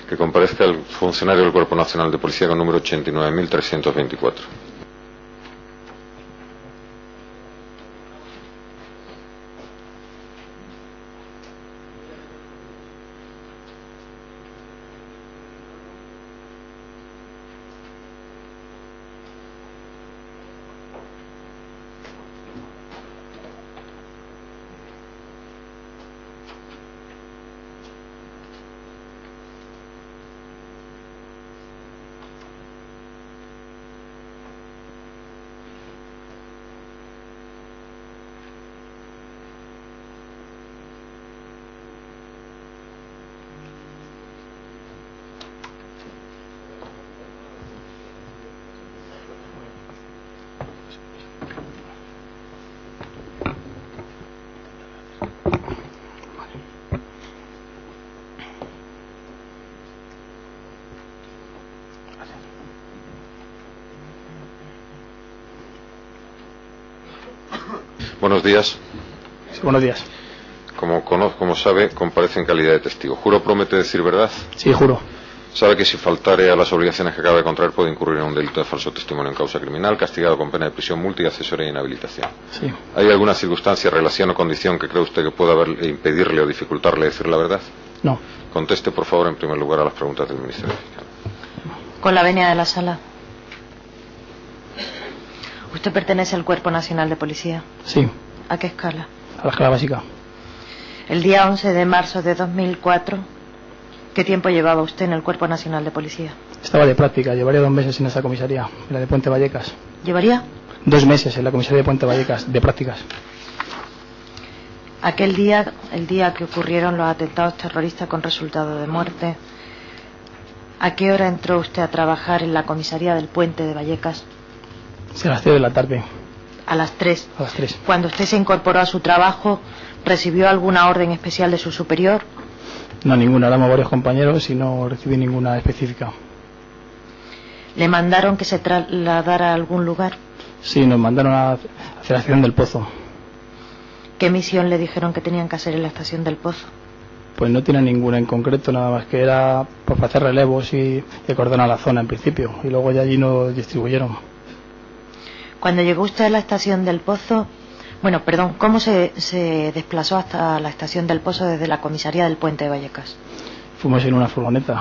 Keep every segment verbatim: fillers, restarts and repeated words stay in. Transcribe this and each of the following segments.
Que comparezca el funcionario del Cuerpo Nacional de Policía con número ochenta y nueve mil trescientos veinticuatro. Buenos días. Sí, buenos días. Como conozco, como sabe, comparece en calidad de testigo. ¿Juro promete decir verdad? Sí, juro. Sabe que si faltare a las obligaciones que acaba de contraer puede incurrir en un delito de falso testimonio en causa criminal, castigado con pena de prisión, multa y accesoria e inhabilitación. Sí. ¿Hay alguna circunstancia, relación o condición que cree usted que pueda haber, impedirle o dificultarle decir la verdad? No. Conteste, por favor, en primer lugar a las preguntas del Ministerio Fiscal. Con la venia de la sala. ¿Usted pertenece al Cuerpo Nacional de Policía? Sí. ¿A qué escala? A la escala básica. El día once de marzo de dos mil cuatro, ¿qué tiempo llevaba usted en el Cuerpo Nacional de Policía? Estaba de práctica, llevaría dos meses en esa comisaría, en la de Puente Vallecas. ¿Llevaría? Dos meses en la comisaría de Puente Vallecas, de prácticas. Aquel día, el día que ocurrieron los atentados terroristas con resultado de muerte, ¿a qué hora entró usted a trabajar en la comisaría del Puente de Vallecas? Sí, a las tres de la tarde. A las tres. A las tres. Cuando usted se incorporó a su trabajo, ¿recibió alguna orden especial de su superior? No, ninguna. Éramos varios compañeros y no recibí ninguna específica. ¿Le mandaron que se trasladara a algún lugar? Sí, nos mandaron a hacia la estación del Pozo. ¿Qué misión le dijeron que tenían que hacer en la estación del Pozo? Pues no tiene ninguna en concreto, nada más que era pues, para hacer relevos y, y acordonar la zona en principio. Y luego ya allí nos distribuyeron. Cuando llegó usted a la estación del Pozo, bueno, perdón, ¿cómo se, se desplazó hasta la estación del Pozo desde la comisaría del Puente de Vallecas? Fuimos en una furgoneta.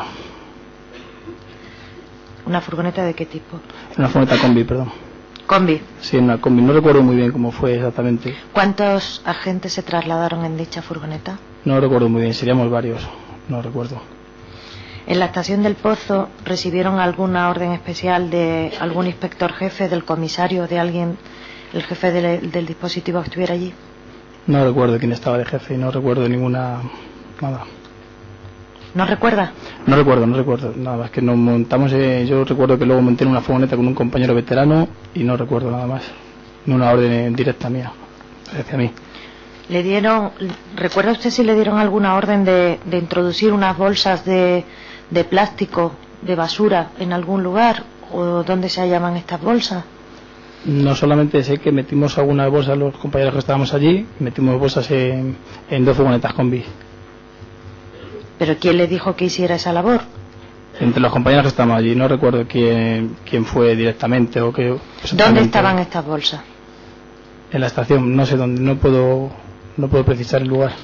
¿Una furgoneta de qué tipo? En una furgoneta combi, perdón. ¿Combi? Sí, en una combi. No recuerdo muy bien cómo fue exactamente. ¿Cuántos agentes se trasladaron en dicha furgoneta? No recuerdo muy bien, seríamos varios. No recuerdo. ¿En la estación del Pozo recibieron alguna orden especial de algún inspector jefe, del comisario, de alguien, el jefe del, del dispositivo que estuviera allí? No recuerdo quién estaba de jefe y no recuerdo ninguna... nada. ¿No recuerda? No recuerdo, no recuerdo. Nada más que nos montamos... Eh, yo recuerdo que luego monté en una furgoneta con un compañero veterano y no recuerdo nada más. Ni una orden directa mía, hacia mí. ¿Le dieron... ¿Recuerda usted si le dieron alguna orden de, de introducir unas bolsas de... de plástico, de basura en algún lugar, o dónde se llaman estas bolsas? No solamente sé que metimos algunas bolsas, los compañeros que estábamos allí, metimos bolsas en, en dos furgonetas combi. ¿Pero quién le dijo que hiciera esa labor? Entre los compañeros que estábamos allí, no recuerdo quién, quién fue directamente o qué. ¿Dónde estaban estas bolsas? En la estación, no sé dónde, no puedo, no puedo precisar el lugar.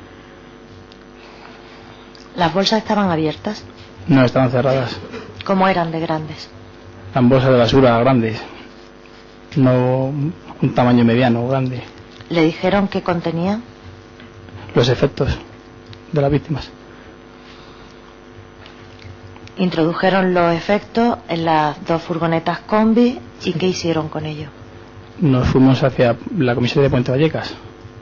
¿Las bolsas estaban abiertas? No, estaban cerradas. ¿Cómo eran de grandes? Eran bolsas de basura grandes, no un tamaño mediano, grande. ¿Le dijeron qué contenían? Los efectos de las víctimas. Introdujeron los efectos en las dos furgonetas combi. ¿Y sí. ¿Qué hicieron con ellos? Nos fuimos hacia la comisaría de Puente Vallecas.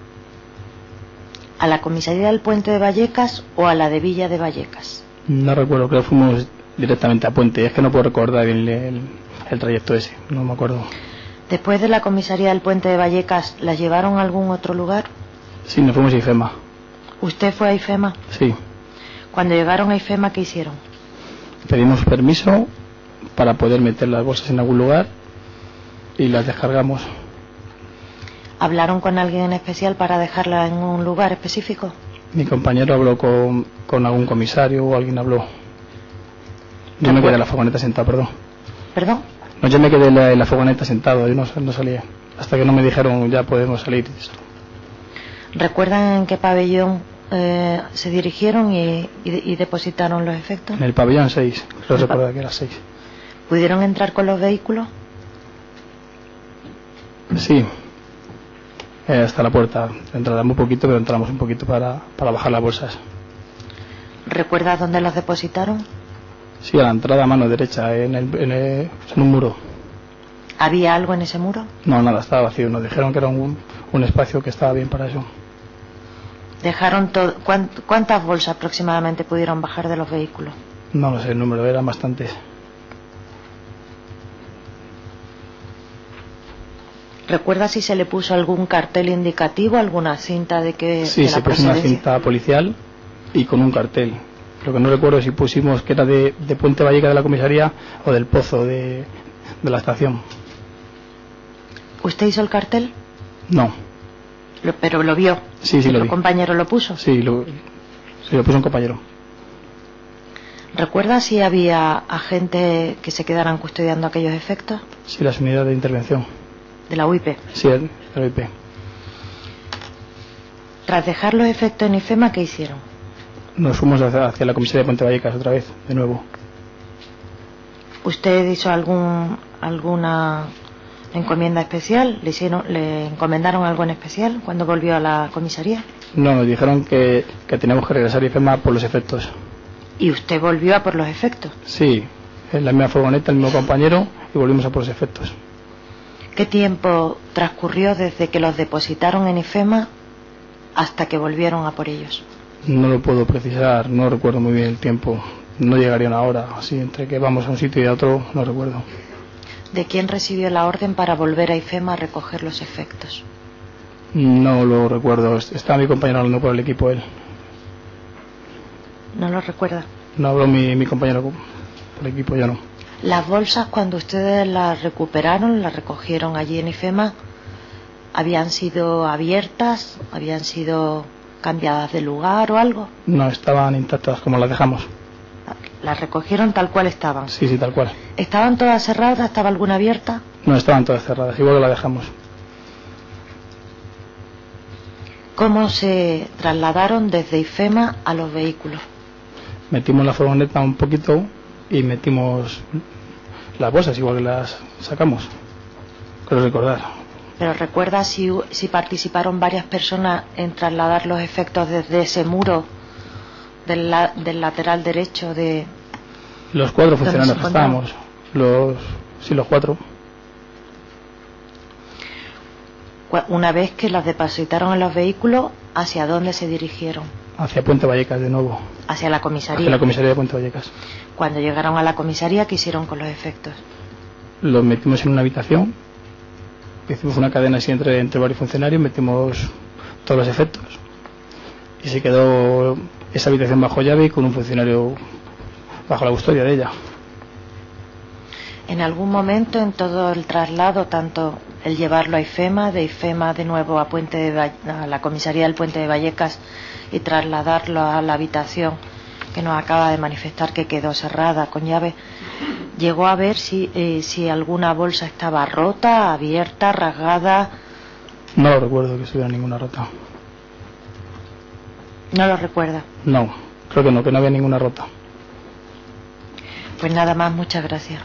¿A la comisaría del Puente de Vallecas o a la de Villa de Vallecas? No recuerdo, creo que fuimos directamente a Puente. Es que no puedo recordar bien el, el, el trayecto ese, no me acuerdo. Después de la comisaría del Puente de Vallecas, ¿la llevaron a algún otro lugar? Sí, nos fuimos a IFEMA. ¿Usted fue a IFEMA? Sí. Cuando llegaron a IFEMA, ¿qué hicieron? Pedimos permiso para poder meter las bolsas en algún lugar y las descargamos. ¿Hablaron con alguien en especial para dejarla en un lugar específico? Mi compañero habló con, con algún comisario o alguien habló. Yo me quedé en la furgoneta sentado, perdón. ¿Perdón? No, yo me quedé en la, en la furgoneta sentado, yo no, no salía. Hasta que no me dijeron ya podemos salir. ¿Recuerdan en qué pabellón eh, se dirigieron y, y, y depositaron los efectos? En el pabellón seis, creo recordar que era seis. ¿Pudieron entrar con los vehículos? Sí, eh, hasta la puerta. Entramos un poquito, pero entramos un poquito para, para bajar las bolsas. ¿Recuerdas dónde los depositaron? Sí, a la entrada a mano derecha, en, el, en, el, en un muro. ¿Había algo en ese muro? No, nada, estaba vacío. Nos dijeron que era un, un espacio que estaba bien para eso. ¿Dejaron todo? ¿Cuántas bolsas aproximadamente pudieron bajar de los vehículos? No lo sé, el número, eran bastantes. ¿Recuerda si se le puso algún cartel indicativo, alguna cinta de que... Sí, de se puso una cinta policial y con un cartel. Lo que no recuerdo es si pusimos que era de, de Puente Valleca de la comisaría o del Pozo de, de la estación. ¿Usted hizo el cartel? No. Lo, ¿Pero lo vio? Sí, sí, lo vi. ¿Tu compañero lo puso? Sí, lo, sí, lo puso un compañero. ¿Recuerda si había agentes que se quedaran custodiando aquellos efectos? Sí, las unidades de intervención. ¿De la U I P? Sí, de la U I P. Tras dejar los efectos en IFEMA, ¿qué hicieron? Nos fuimos hacia, hacia la comisaría de Puente Vallecas otra vez, de nuevo. ¿Usted hizo algún alguna encomienda especial? ¿Le hicieron, le encomendaron algo en especial cuando volvió a la comisaría? No, nos dijeron que, que teníamos que regresar a IFEMA por los efectos. ¿Y usted volvió a por los efectos? Sí, en la misma furgoneta, el mismo compañero, y volvimos a por los efectos. ¿Qué tiempo transcurrió desde que los depositaron en IFEMA hasta que volvieron a por ellos? No lo puedo precisar, no recuerdo muy bien el tiempo. No llegaría una hora, así entre que vamos a un sitio y a otro, no recuerdo. ¿De quién recibió la orden para volver a IFEMA a recoger los efectos? No lo recuerdo, estaba mi compañero hablando por el equipo, él. ¿No lo recuerda? No habló mi, mi compañero por el equipo, yo no. ¿Las bolsas, cuando ustedes las recuperaron, las recogieron allí en IFEMA, habían sido abiertas, habían sido cambiadas de lugar o algo? No, estaban intactas como las dejamos. ¿Las recogieron tal cual estaban? Sí, sí, tal cual. ¿Estaban todas cerradas? ¿Estaba alguna abierta? No, estaban todas cerradas, igual que las dejamos. ¿Cómo se trasladaron desde IFEMA a los vehículos? Metimos la furgoneta un poquito y metimos las bolsas, igual que las sacamos. Creo recordar. ¿Pero recuerda si, si participaron varias personas en trasladar los efectos desde ese muro del, la, del lateral derecho de... Los cuatro funcionarios que estábamos. Los, sí, los cuatro. Una vez que las depositaron en los vehículos, ¿hacia dónde se dirigieron? Hacia Puente Vallecas de nuevo. ¿Hacia la comisaría? Hacia la comisaría de Puente Vallecas. Cuando llegaron a la comisaría, ¿qué hicieron con los efectos? Los metimos en una habitación. Hicimos una cadena así entre, entre varios funcionarios, metimos todos los efectos. Y se quedó esa habitación bajo llave y con un funcionario bajo la custodia de ella. ¿En algún momento en todo el traslado, tanto el llevarlo a IFEMA, de IFEMA de nuevo a, Puente de Valle, a la comisaría del Puente de Vallecas y trasladarlo a la habitación que nos acaba de manifestar que quedó cerrada con llave, llegó a ver si, eh, si alguna bolsa estaba rota, abierta, rasgada? No lo recuerdo que estuviera ninguna rota. ¿No lo recuerda? No, creo que no, que no había ninguna rota. Pues nada más, muchas gracias.